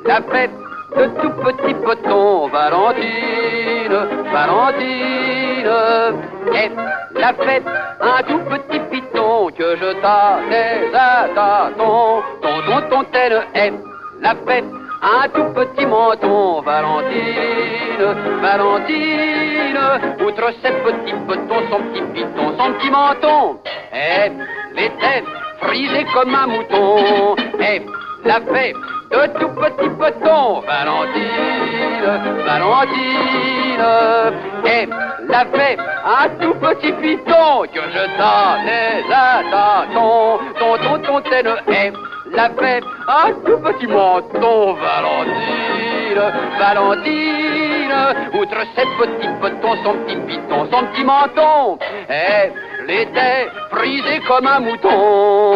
la fête de tout petit poton, Valentine, Valentine. Est la fête, un tout petit piton que je tâtais à tâtons. Ton tontaine est la fête, un tout petit menton, Valentine, Valentine. Outre ses petits petons, son petit piton, son petit menton, et les têtes frisées comme un mouton, et la fête de tout petit peton, Valentine, Valentine. Et la fête, un tout petit piton que je tâtais à tâtons. Ton tontaine est la fête, un tout petit menton, Valentine, Valentine. Outre ses petits petons, son petit piton, son petit menton, et l'était frisé comme un mouton.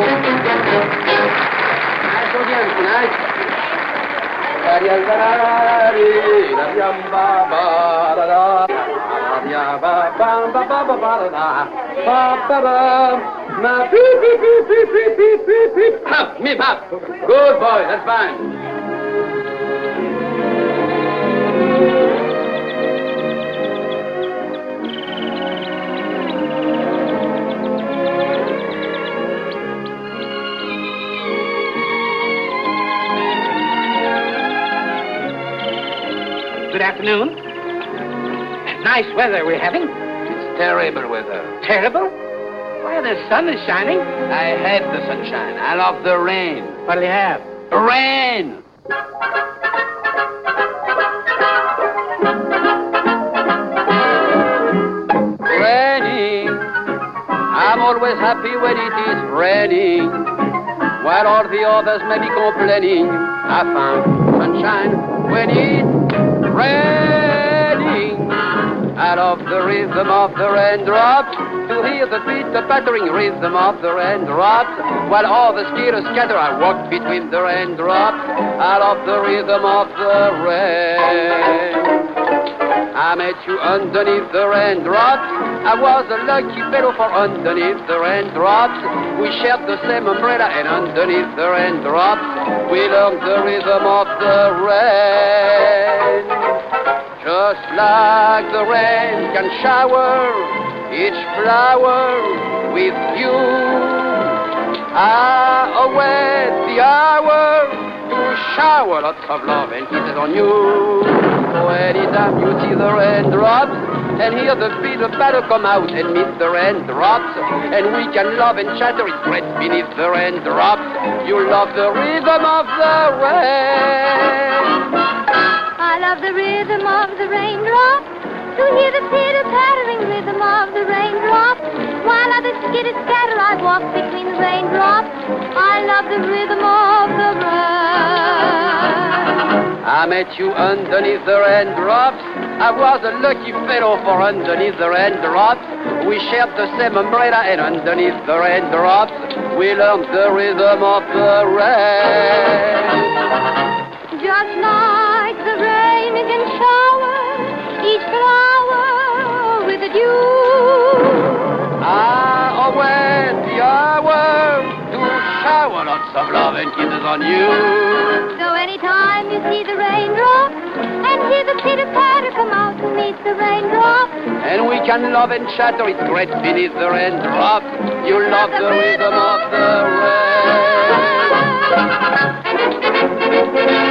Me up. Good boy, that's fine. Good afternoon. Nice weather we're having. It's terrible weather. Terrible? Why, the sun is shining. I hate the sunshine. I love the rain. What'll you have? Rain! Raining. I'm always happy when it is raining. While all the others may be complaining, I find sunshine when it's raining. I love the rhythm of the raindrops, to hear the beat, the pattering rhythm of the raindrops. While all the skitters scatter, I walk between the raindrops. I love the rhythm of the rain. I met you underneath the raindrops. I was a lucky fellow for underneath the raindrops. We shared the same umbrella, and underneath the raindrops we learned the rhythm of the rain. Just like the rain can shower each flower with you, I await the hour to shower lots of love and kisses on you. So anytime you see the raindrops and hear the bitter patter come out and meet the raindrops, and we can love and chatter, it's great beneath the raindrops. You love the rhythm of the rain. I love the rhythm of the raindrops, to hear the pitter-pattering rhythm of the raindrops. While others skitter scatter, I walk between the raindrops. I love the rhythm of the rain. I met you underneath the raindrops. I was a lucky fellow for underneath the raindrops. We shared the same umbrella, and underneath the raindrops we learned the rhythm of the rain. Just like the rain can shower each flower with a dew, I await the hour to shower lots of love and kisses on you. so anytime you see the raindrops and hear the pitter-patter come out to meet the raindrops, And we can love and chatter, it's great beneath the raindrops. You love the rhythm of the rain.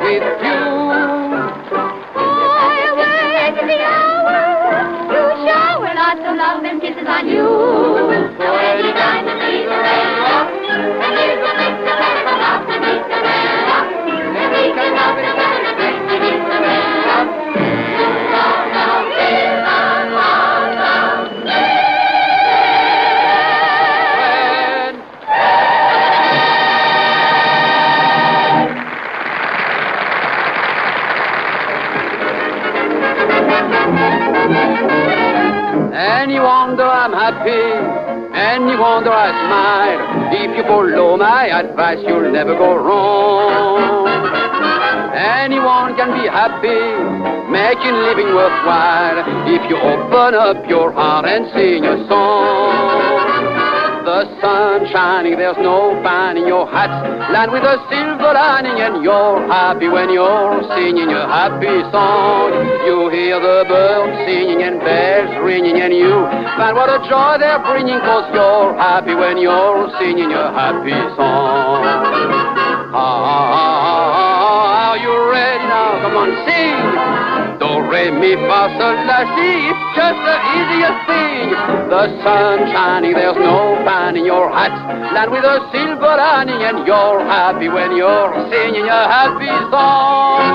with you. Boy, awake the hour to shower lots of love and kisses on you. So anytime you see the raindrop, and you can make the raindrop, and you can raindrop, and we can love it better, and you need the raindrop. And you wonder I'm happy, and you wonder I smile. If you follow my advice, you'll never go wrong. Anyone can be happy, making living worthwhile, if you open up your heart and sing a song. The sun shining, there's no finding your hat, land with a silver lining, and you're happy when you're singing a happy song. You hear the birds singing and bells ringing, and you find what a joy they're bringing, 'cause you're happy when you're singing a happy song. Are you ready now? Come on, sing! Do, re, mi, fa, sol, la, si. It's just the easiest thing. The sun shining, there's no finding your hat, land with a silver lining, and you're happy when you're singing a happy song.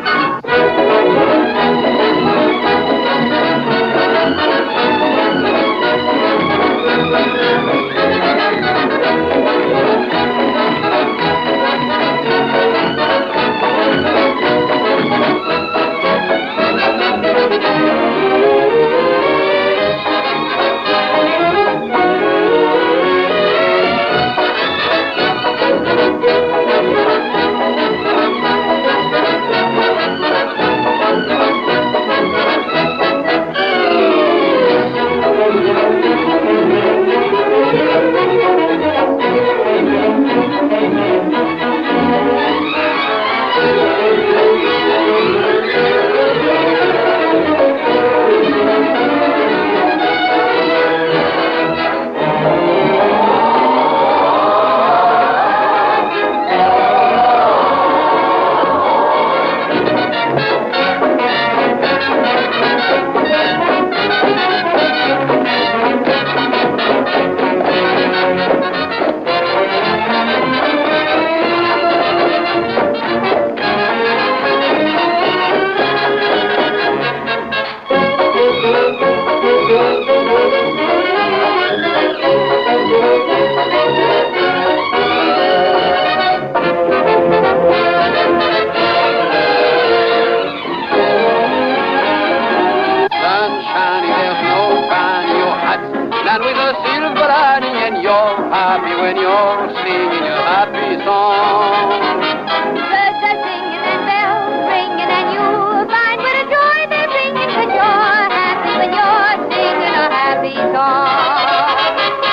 And with a silver lining, and you're happy when you're singing a happy song. Birds are singing and bells ringing, and you'll find what a joy they're bringing, 'cause you're happy when you're singing a happy song.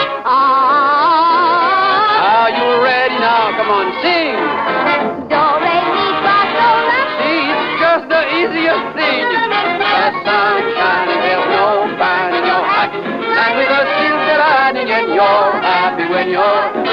Are you ready now? Come on, sing. Do, re, mi, fa, sol, la. See, it's just the easiest thing. The sun shining, there's no finding your hat, and with a silver lining, and you're happy when you're